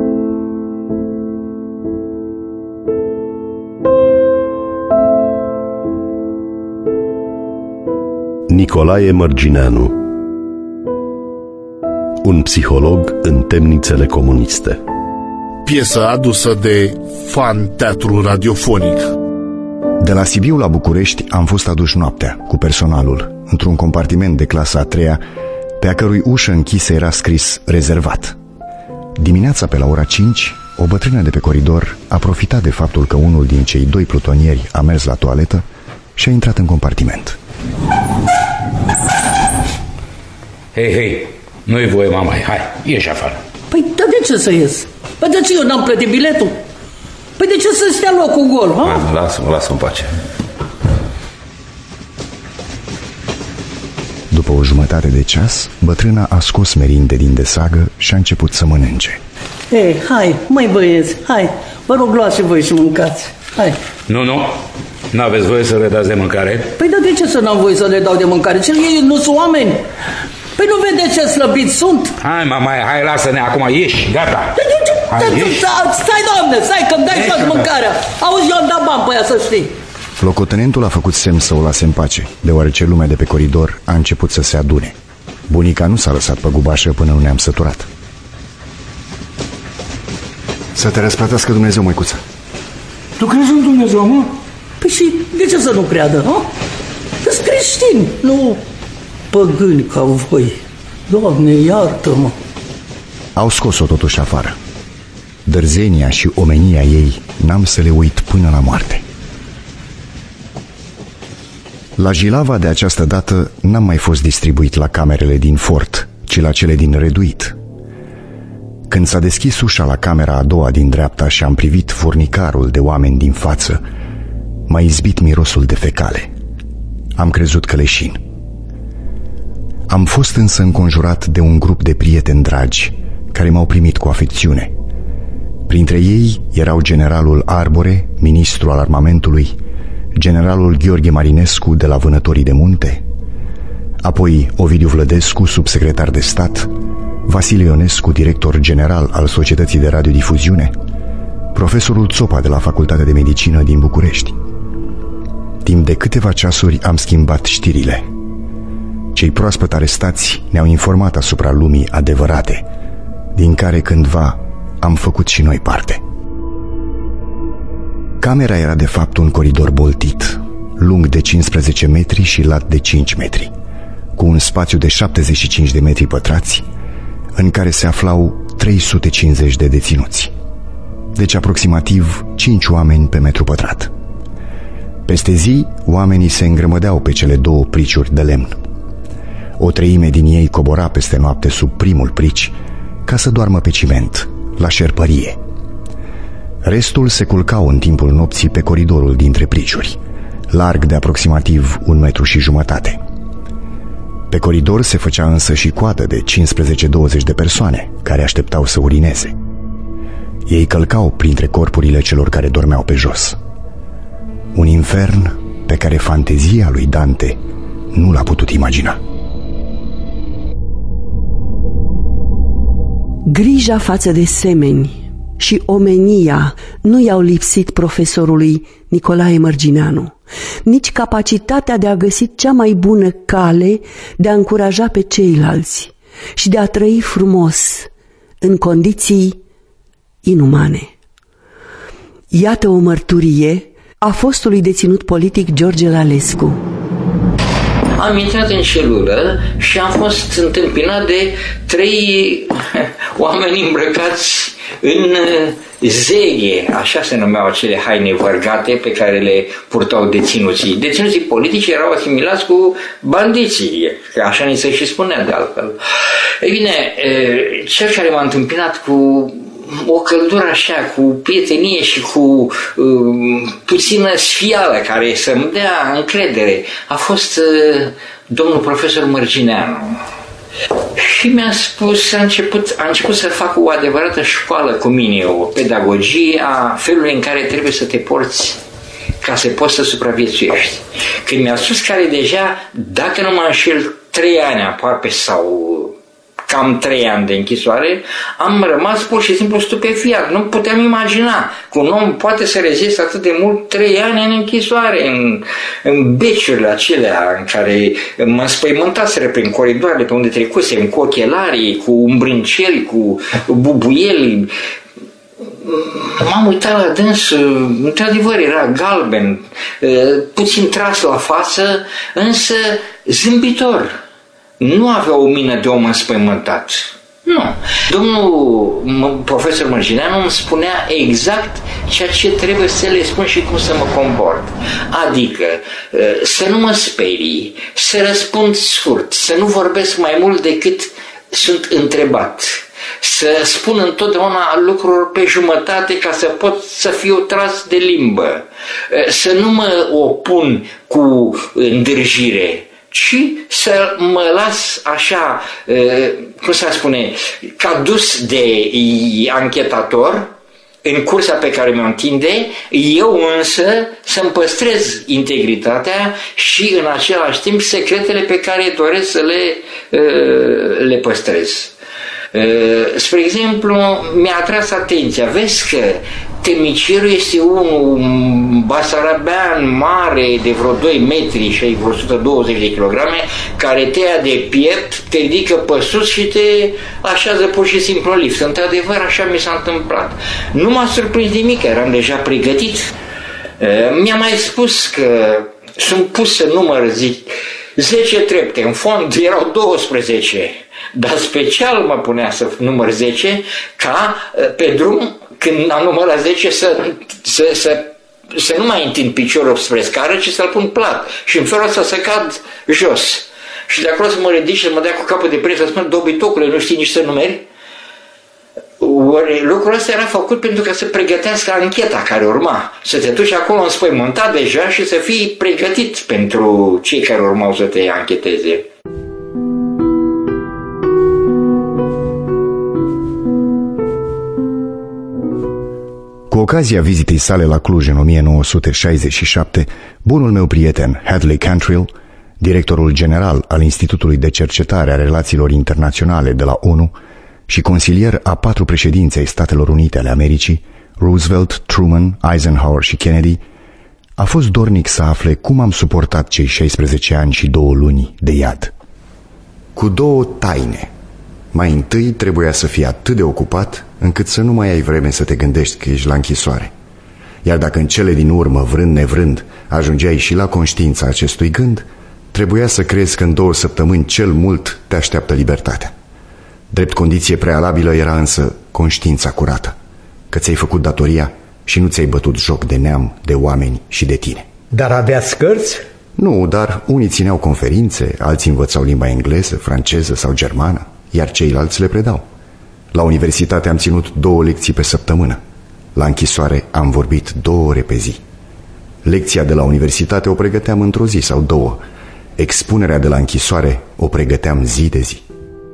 Nicolae Mărgineanu, un psiholog în temnițele comuniste. Piesă adusă de Fan Teatru Radiofonic. De la Sibiu la București am fost aduși noaptea, cu personalul, într-un compartiment de clasa a treia, pe a cărui ușă închisă era scris rezervat. Dimineața pe la ora cinci, o bătrână de pe coridor a profitat de faptul că unul din cei doi plutonieri a mers la toaletă și a intrat în compartiment. Hei, hei, nu-i voie, mamai, hai, ieși afară. Păi, dar de ce să ies? Păi de ce eu n-am plătit biletul? Păi de ce să stea locul gol, ha? Lasă-mă, lasă-mă în pace. După o jumătate de ceas, bătrâna a scos merinde din desagă și a început să mănânce. Ei, hai, măi băieți, hai, vă rog, luați și voi și mâncați, hai. Nu, nu, n-aveți voie să le dați de mâncare? Păi dar de ce să n-am voie să le dau de mâncare? Ce ei nu sunt oameni? Păi nu vedeți ce slăbiți sunt? Hai, mama, hai, lasă-ne acum, ieși, gata. Hai, ieși. Stai, doamne, stai că-mi dai jos mâncarea. Auzi, eu am dat bani pe ea, să știi. Locotenentul a făcut semn să o lase în pace, deoarece lumea de pe coridor a început să se adune. Bunica nu s-a lăsat pe gubașă până nu ne-am săturat. Să te răsplătească Dumnezeu, măicuță. Tu crezi în Dumnezeu, mă? Păi și de ce să nu creadă, nu? Că-s creștini, nu păgâni ca voi. Doamne, iartă-mă. Au scos-o totuși afară. Dărzenia și omenia ei n-am să le uit până la moarte. La Jilava de această dată n-am mai fost distribuit la camerele din fort, ci la cele din reduit. Când s-a deschis ușa la camera a doua din dreapta și am privit furnicarul de oameni din față, m-a izbit mirosul de fecale. Am crezut că leșin. Am fost însă înconjurat de un grup de prieteni dragi care m-au primit cu afecțiune. Printre ei erau generalul Arbore, ministru al armamentului, generalul Gheorghe Marinescu de la Vânătorii de Munte, apoi Ovidiu Vlădescu, subsecretar de stat, Vasile Ionescu, director general al Societății de Radiodifuziune, profesorul Țopa de la Facultatea de Medicină din București. Timp de câteva ceasuri am schimbat știrile. cei proaspăt arestați ne-au informat asupra lumii adevărate, din care cândva am făcut și noi parte. Camera era de fapt un coridor boltit, lung de cincisprezece metri și lat de cinci metri, cu un spațiu de șaptezeci și cinci de metri pătrați, în care se aflau trei sute cincizeci de deținuți, deci aproximativ cinci oameni pe metru pătrat. Peste zi, oamenii se îngrămădeau pe cele două priciuri de lemn. O treime din ei cobora peste noapte sub primul prici ca să doarmă pe ciment, la șerpărie. Restul se culcau în timpul nopții pe coridorul dintre priciuri, larg de aproximativ un metru și jumătate. Pe coridor se făcea însă și coadă de cincisprezece douăzeci de persoane care așteptau să urineze. Ei călcau printre corpurile celor care dormeau pe jos. Un infern pe care fantezia lui Dante nu l-a putut imagina. Grija față de semeni și omenia nu i-au lipsit profesorului Nicolae Mărgineanu, nici capacitatea de a găsi cea mai bună cale de a încuraja pe ceilalți și de a trăi frumos în condiții inumane. Iată o mărturie a fostului deținut politic George Lalescu. Am intrat în celulă și am fost întâmpinat de trei oameni îmbrăcați în zeghe, așa se numeau acele haine vărgate pe care le purtau deținuții. Deținuții politici erau asimilați cu bandiții, că așa ni se și spunea de altfel. Ei bine, cel care m-a întâmpinat cu o căldură așa, cu prietenie și cu uh, puțină sfială care să-mi dea încredere, a fost uh, domnul profesor Mărgineanu. Și mi-a spus, a început, a început să fac o adevărată școală cu mine, o pedagogie a felului în care trebuie să te porți ca să poți să supraviețuiești. Când mi-a spus că are deja, dacă nu mă înșel, trei ani aproape sau cam trei ani de închisoare, am rămas pur și simplu stupefiat. Nu puteam imagina că un om poate să reziste atât de mult trei ani în închisoare, în, în beciurile acelea în care mă înspăimântaseră prin coridoarele pe unde trecusem, cu ochelarii, cu umbrânceli, cu bubuieli. M-am uitat la dâns, într-adevăr era galben, puțin tras la față, însă zâmbitor. Nu avea o mină de om înspăimântat. Nu. Domnul profesor Mărgineanu îmi spunea exact ceea ce trebuie să le spun și cum să mă comport. Adică să nu mă sperii, să răspund scurt, să nu vorbesc mai mult decât sunt întrebat, să spun întotdeauna lucruri pe jumătate ca să pot să fiu tras de limbă, să nu mă opun cu îndârjire, ci să mă las așa, cum să spune, ca dus de anchetator în cursa pe care mi-o întinde, eu însă să-mi păstrez integritatea și în același timp secretele pe care doresc să le, le păstrez. Spre exemplu, mi-a atras atenția, vezi că temicierul este unul basarabean mare de vreo doi metri și vreo o sută douăzeci de kilograme, care te ia de piept, te ridică pe sus și te așează pur și simplu în lift. Într-adevăr, așa mi s-a întâmplat. Nu m-a surprins nimic, eram deja pregătit. Mi-a mai spus că sunt pus să număr, zic, zece trepte, în fond erau douăsprezece, dar special mă punea să număr zece, ca pe drum, când am numărat zece, să, să, să, să nu mai întind piciorul spre scară, ci să-l pun plat și în felul ăsta să cad jos. Și de acolo să mă ridic și să mă dea cu capul de preț, să spun, dobitocule, nu știi nici să numeri? Lucrul ăsta era făcut pentru ca să pregătească ancheta care urma, să te duci acolo înspăimântat deja și să fii pregătit pentru cei care urmau să te ancheteze. Cu ocazia vizitei sale la Cluj în o mie nouă sute șaizeci și șapte, bunul meu prieten Hadley Cantrill, directorul general al Institutului de Cercetare a Relațiilor Internaționale de la ONU și consilier a patru președinți ai Statelor Unite ale Americii, Roosevelt, Truman, Eisenhower și Kennedy, a fost dornic să afle cum am suportat cei șaisprezece ani și două luni de iad. cu două taine. Mai întâi trebuia să fii atât de ocupat încât să nu mai ai vreme să te gândești că ești la închisoare. Iar dacă în cele din urmă, vrând nevrând, ajungeai și la conștiința acestui gând, trebuia să crezi că în două săptămâni cel mult te așteaptă libertatea. Drept condiție prealabilă era însă conștiința curată, că ți-ai făcut datoria și nu ți-ai bătut joc de neam, de oameni și de tine. Dar aveați cărți? Nu, dar unii țineau conferințe, alții învățau limba engleză, franceză sau germană, iar ceilalți le predau. La universitate am ținut două lecții pe săptămână. La închisoare am vorbit două ore pe zi. Lecția de la universitate o pregăteam într-o zi sau două. Expunerea de la închisoare o pregăteam zi de zi.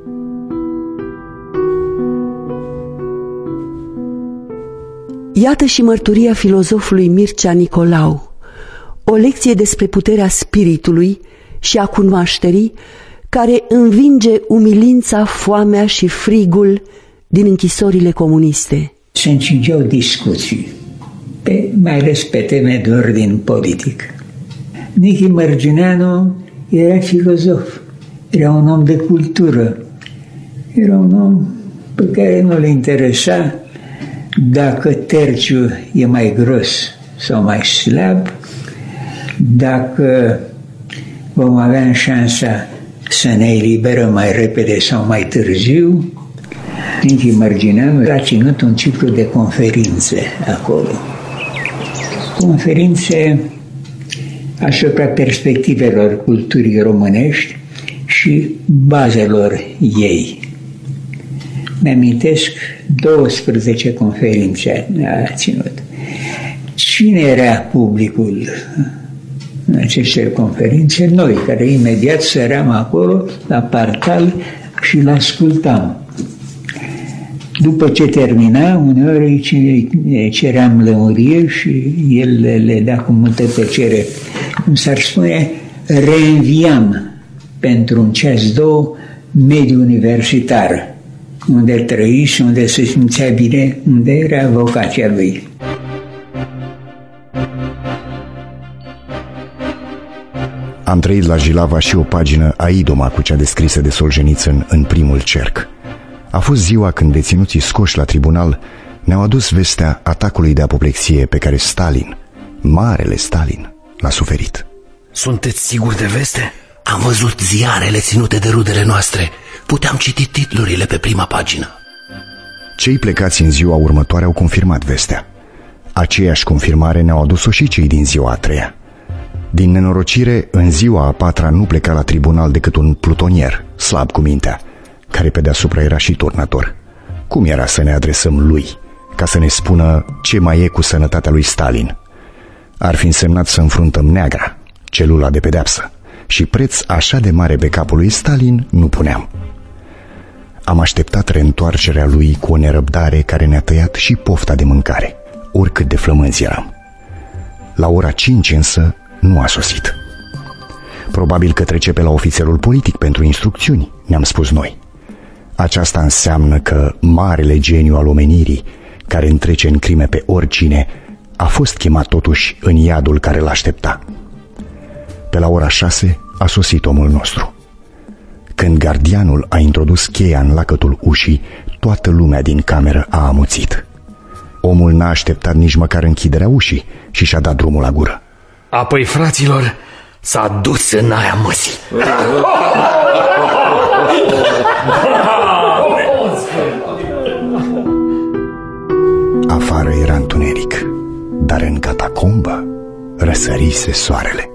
Iată și mărturia filozofului Mircea Nicolau, o lecție despre puterea spiritului și a cunoașterii care învinge umilința, foamea și frigul din închisorile comuniste. Se încingeau discuții, pe, mai ales pe teme de ordin politic. Nichi Mărgineanu era filozof, era un om de cultură, era un om pe care nu le interesa dacă terciul e mai gros sau mai slab, dacă vom avea șansa să ne eliberăm mai repede sau mai târziu. Nichi Mărgineanu a ținut un ciclu de conferințe acolo. Conferințe asupra perspectivelor culturii românești și bazelor ei. Mi-amintesc douăsprezece conferințe a ținut. Cine era publicul în aceste conferințe? Noi, care imediat săream acolo la partal și l-ascultam. După ce termina, uneori ceream lămuriri și el le da cu multă plăcere. Cum s-ar spune, reînviam pentru un ceas două mediul universitar, unde trăi și unde se simțea bine, unde era vocația lui. Am trăit la Jilava și o pagină aidoma cu cea descrisă de Solzhenitsyn în Primul cerc. A fost ziua când deținuții scoși la tribunal ne-au adus vestea atacului de apoplexie pe care Stalin, marele Stalin, l-a suferit. Sunteți siguri de veste? Am văzut ziarele ținute de rudele noastre. Puteam citi titlurile pe prima pagină. Cei plecați în ziua următoare au confirmat vestea. Aceeași confirmare ne-au adus-o și cei din ziua a treia. Din nenorocire, în ziua a patra nu pleca la tribunal decât un plutonier, slab cu mintea, care pe deasupra era și turnător. Cum era să ne adresăm lui, ca să ne spună ce mai e cu sănătatea lui Stalin? Ar fi însemnat să înfruntăm neagra, celula de pedeapsă, și preț așa de mare pe capul lui Stalin nu puneam. Am așteptat reîntoarcerea lui cu o nerăbdare care ne-a tăiat și pofta de mâncare, oricât de flămânzi eram. La ora cinci însă nu a sosit. Probabil că trece pe la ofițerul politic pentru instrucțiuni, ne-am spus noi. Aceasta înseamnă că marele geniu al omenirii, care întrece în crime pe oricine, a fost chemat totuși în iadul care l-aștepta. Pe la ora șase a sosit omul nostru. Când gardianul a introdus cheia în lacătul ușii, toată lumea din cameră a amuțit. Omul n-a așteptat nici măcar închiderea ușii și și-a dat drumul la gură. Apoi, fraților, s-a dus în aia măsii. Afară era întuneric, dar în catacombă răsărise soarele.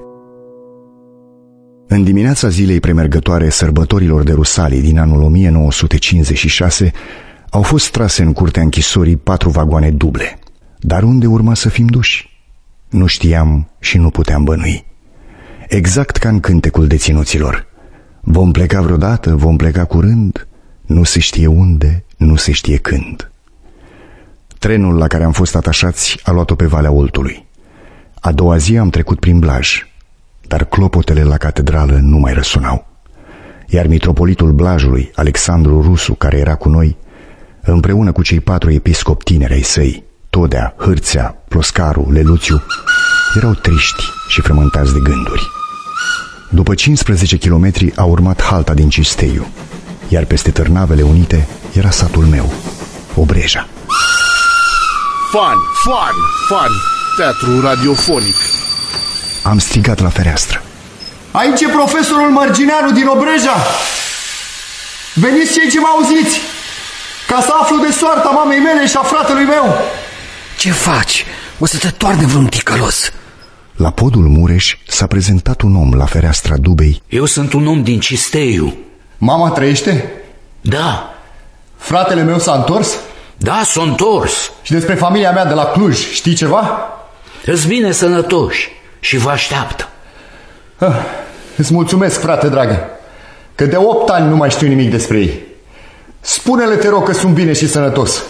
În dimineața zilei premergătoare sărbătorilor de Rusalii din anul o mie nouă sute cincizeci și șase au fost trase în curtea închisorii patru vagoane duble. Dar unde urma să fim duși? Nu știam și nu puteam bănui. Exact ca în cântecul deținuților. Vom pleca vreodată, vom pleca curând, nu se știe unde, nu se știe când. Trenul la care am fost atașați a luat-o pe Valea Oltului. A doua zi am trecut prin Blaj, dar clopotele la catedrală nu mai răsunau. Iar mitropolitul Blajului, Alexandru Rusu, care era cu noi, împreună cu cei patru episcopi tineri ai săi, Todea, Hârțea, Ploscaru, Leluțiu, erau triști și frământați de gânduri. După cincisprezece kilometri a urmat halta din Cisteiu, iar peste Târnavele Unite era satul meu, Obreja. Fan, fan, fan, teatru radiofonic. Am strigat la fereastră. Aici e profesorul Mărgineanu din Obreja. Veniți cei ce mă auziți, ca să aflu de soarta mamei mele și a fratelui meu. Ce faci? O să te toarne vreun ticălos. La podul Mureș s-a prezentat un om la fereastra dubei. Eu sunt un om din Cisteiu. Mama trăiește? Da. Fratele meu s-a întors? Da, s-a întors. Și despre familia mea de la Cluj știi ceva? Îți bine sănătoși și vă așteaptă. Ah, îți mulțumesc, frate dragă, că de opt ani nu mai știu nimic despre ei. Spune-le, te rog, că sunt bine și sănătos.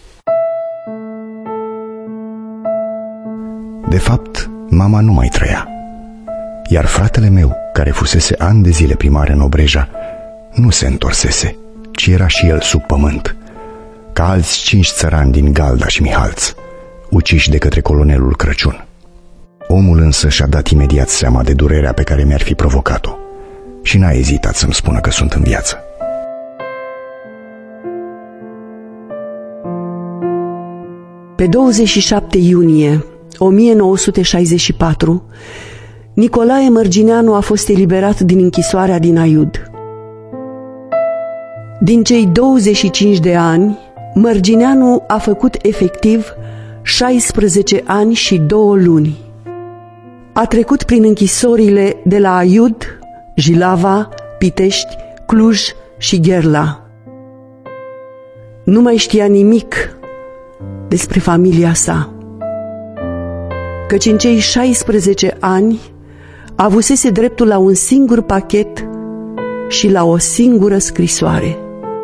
De fapt, mama nu mai trăia, iar fratele meu, care fusese ani de zile primar în Obreja, nu se întorsese, ci era și el sub pământ, ca alți cinci țărani din Galda și Mihalț, uciși de către colonelul Crăciun. Omul însă și-a dat imediat seama de durerea pe care mi-ar fi provocat-o și n-a ezitat să-mi spună că sunt în viață. Pe douăzeci și șapte iunie o mie nouă sute șaizeci și patru, Nicolae Mărgineanu a fost eliberat din închisoarea din Aiud. Din cei douăzeci și cinci de ani, Mărgineanu a făcut efectiv șaisprezece ani și două luni. A trecut prin închisorile de la Aiud, Jilava, Pitești, Cluj și Gherla. Nu mai știa nimic despre familia sa, căci în cei șaisprezece ani avusese dreptul la un singur pachet și la o singură scrisoare.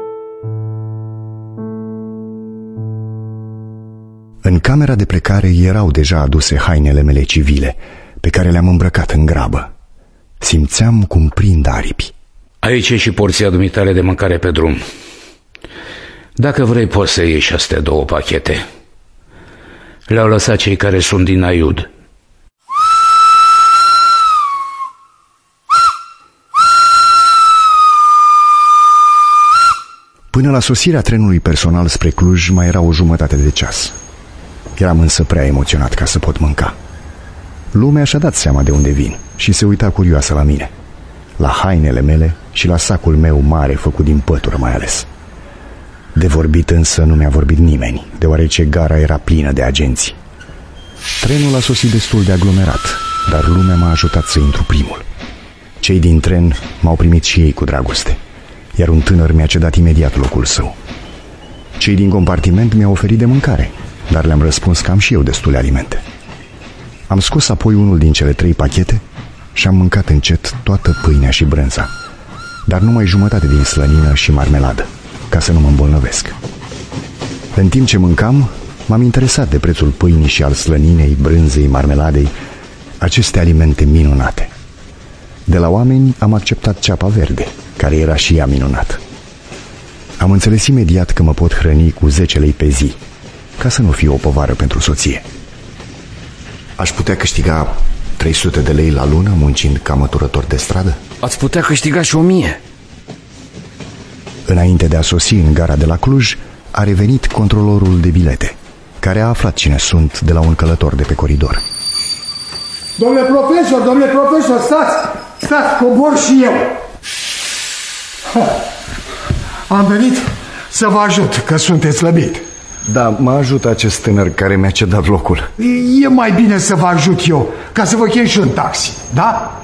În camera de plecare erau deja aduse hainele mele civile, pe care le-am îmbrăcat în grabă. Simțeam cum prind aripi. Aici e și porția dumitale de mâncare pe drum. Dacă vrei, poți să iei și astea două pachete. Le-au lăsat cei care sunt din Aiud. Până la sosirea trenului personal spre Cluj mai era o jumătate de ceas. Eram însă prea emoționat ca să pot mânca. Lumea și-a dat seama de unde vin și se uita curioasă la mine, la hainele mele și la sacul meu mare făcut din pătură mai ales. De vorbit însă nu mi-a vorbit nimeni, deoarece gara era plină de agenți. Trenul a sosit destul de aglomerat, dar lumea m-a ajutat să intru primul. Cei din tren m-au primit și ei cu dragoste, iar un tânăr mi-a cedat imediat locul său. Cei din compartiment mi-au oferit de mâncare, dar le-am răspuns că am și eu destule alimente. Am scos apoi unul din cele trei pachete și am mâncat încet toată pâinea și brânza, dar numai jumătate din slănină și marmeladă, ca să nu mă îmbolnăvesc. În timp ce mâncam, m-am interesat de prețul pâinii și al slăninei, brânzei, marmeladei, aceste alimente minunate. De la oameni am acceptat ceapa verde, care era și ea minunată. Am înțeles imediat că mă pot hrăni cu zece lei pe zi, ca să nu fie o povară pentru soție. Aș putea câștiga trei sute de lei la lună muncind ca măturător de stradă? Ați putea câștiga și o mie. Înainte de a sosi în gara de la Cluj, a revenit controlorul de bilete, care a aflat cine sunt de la un călător de pe coridor. Domnule profesor, domnule profesor, stați, stați, cobor și eu. Ha. Am venit să vă ajut, că sunteți slăbit. Da, mă ajută acest tânăr care mi-a cedat locul. E mai bine să vă ajut eu, ca să vă chem și un taxi, da?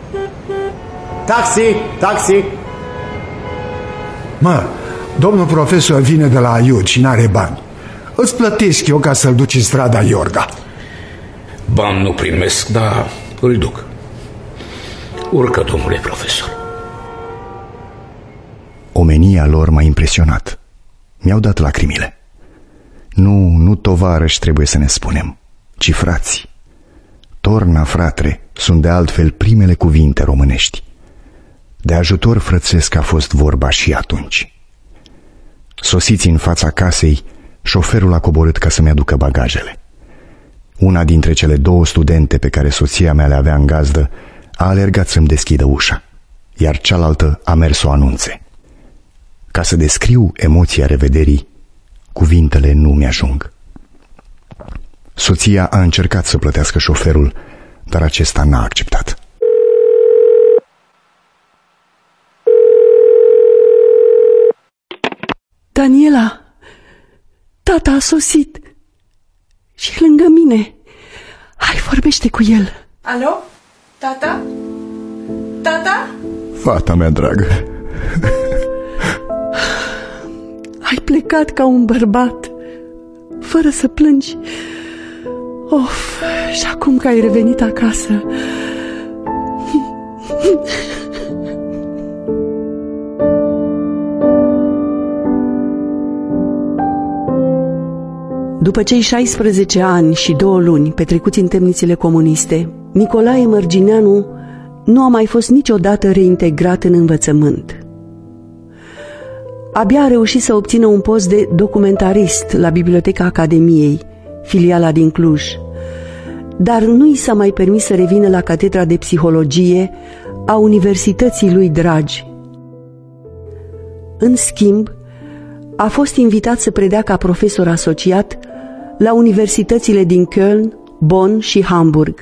Taxi, taxi. Mă, domnul profesor vine de la Aiud și n-are bani. Îți plătesc eu ca să-l duci în strada Iorga. Bani nu primesc, dar îl duc. Urcă, domnule profesor. Omenia lor m-a impresionat. Mi-au dat lacrimile. Nu, nu tovarăși trebuie să ne spunem, ci frați. Torna, fratre, sunt de altfel primele cuvinte românești. De ajutor frățesc a fost vorba și atunci. Sosiți în fața casei, șoferul a coborât ca să-mi aducă bagajele. Una dintre cele două studente pe care soția mea le avea în gazdă a alergat să-mi deschidă ușa, iar cealaltă a mers să o anunțe. Ca să descriu emoția revederii, cuvintele nu mi-ajung. Soția a încercat să plătească șoferul, dar acesta n-a acceptat. Daniela, tata a sosit și e lângă mine. Hai, vorbește cu el. Alo? Tata? Tata? Fata mea dragă. Ai plecat ca un bărbat, fără să plângi. Of, și acum că ai revenit acasă... După cei șaisprezece ani și două luni petrecuți în temnițele comuniste, Nicolae Mărgineanu nu a mai fost niciodată reintegrat în învățământ. Abia a reușit să obțină un post de documentarist la Biblioteca Academiei, filiala din Cluj, dar nu i s-a mai permis să revină la catedra de psihologie a Universității lui dragi. În schimb, a fost invitat să predea ca profesor asociat la universitățile din Köln, Bonn și Hamburg.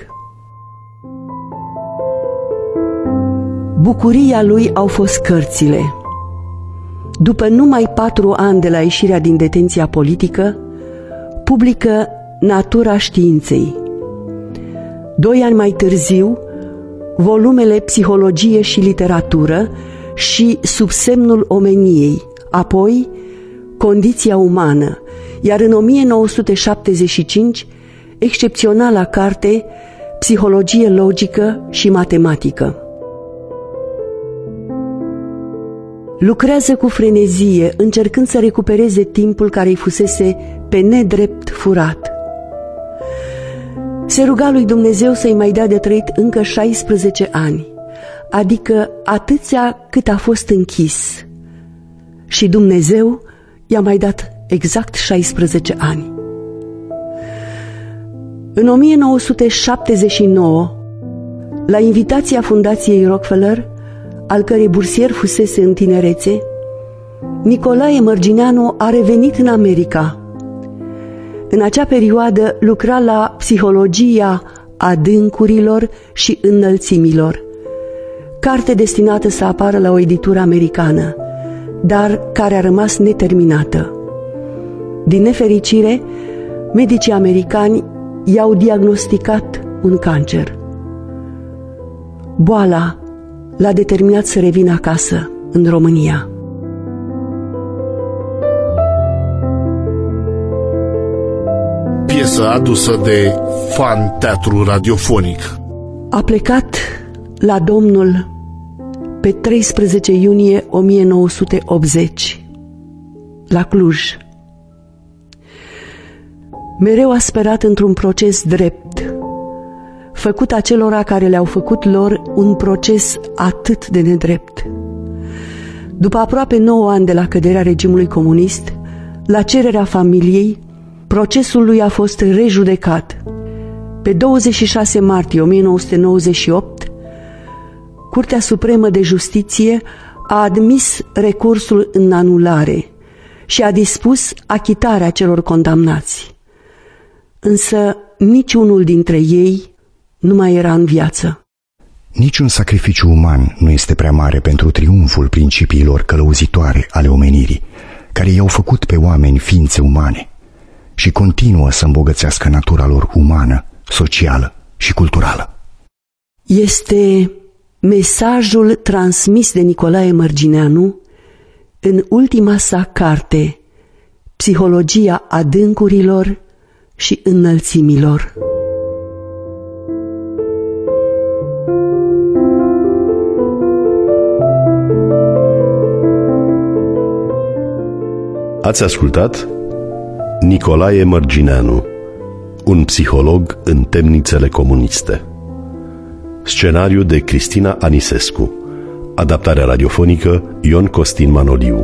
Bucuria lui au fost cărțile. După numai patru ani de la ieșirea din detenția politică, publică Natura științei. Doi ani mai târziu, volumele Psihologie și literatură și Sub semnul omeniei, apoi Condiția umană, iar în o mie nouă sute șaptezeci și cinci, excepționala carte Psihologie logică și matematică. Lucrează cu frenezie, încercând să recupereze timpul care îi fusese pe nedrept furat. Se ruga lui Dumnezeu să-i mai dea de trăit încă șaisprezece ani, adică atâția cât a fost închis. Și Dumnezeu i-a mai dat exact șaisprezece ani. În o mie nouă sute șaptezeci și nouă, la invitația Fundației Rockefeller, al cărei bursier fusese în tinerețe, Nicolae Mărgineanu a revenit în America. În acea perioadă lucra la Psihologia adâncurilor și înălțimilor, carte destinată să apară la o editură americană, dar care a rămas neterminată. Din nefericire, medicii americani i-au diagnosticat un cancer. Boala l-a determinat să revină acasă, în România. Piesă adusă de Fan Teatru Radiofonic. A plecat la Domnul pe treisprezece iunie o mie nouă sute optzeci, la Cluj. Mereu a sperat într-un proces drept, făcut acelora care le-au făcut lor un proces atât de nedrept. După aproape nouă ani de la căderea regimului comunist, la cererea familiei, procesul lui a fost rejudecat. Pe douăzeci și șase martie o mie nouă sute nouăzeci și opt, Curtea Supremă de Justiție a admis recursul în anulare și a dispus achitarea celor condamnați. Însă niciunul dintre ei nu mai era în viață. Niciun sacrificiu uman nu este prea mare pentru triumful principiilor călăuzitoare ale omenirii, care i-au făcut pe oameni ființe umane și continuă să îmbogățească natura lor umană, socială și culturală. Este mesajul transmis de Nicolae Mărgineanu în ultima sa carte, Psihologia adâncurilor și înălțimilor. Ați ascultat Nicolae Mărgineanu, un psiholog în temnițele comuniste. Scenariu de Cristina Anisescu. Adaptarea radiofonică Ion Costin Manoliu.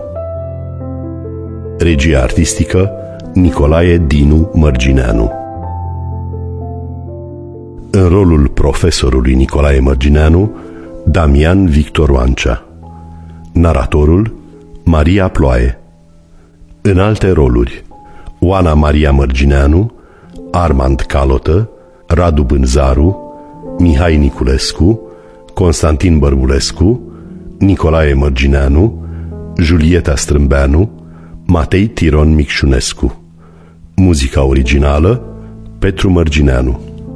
Regia artistică Nicolae Dinu Mărgineanu. În rolul profesorului Nicolae Mărgineanu, Damian Victor Oancea. Naratorul, Maria Ploaie. În alte roluri, Oana Maria Mărgineanu, Armand Calotă, Radu Bânzaru, Mihai Niculescu, Constantin Bărbulescu, Nicolae Mărgineanu, Julieta Strâmbeanu, Matei Tiron Micșunescu. Muzica originală, Petru Mărgineanu.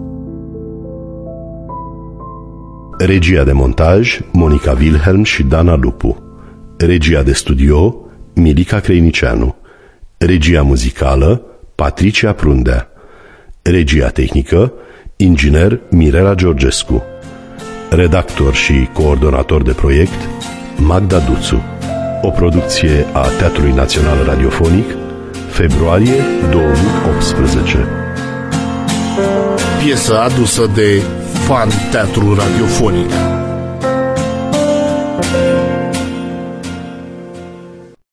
Regia de montaj, Monica Wilhelm și Dana Lupu. Regia de studio, Milica Creinicianu. Regia muzicală, Patricia Prundea. Regia tehnică, inginer Mirela Georgescu. Redactor și coordonator de proiect, Magda Duțu. O producție a Teatrului Național Radiofonic, februarie două mii optsprezece. Piesă adusă de Fan Teatru Radiofonic.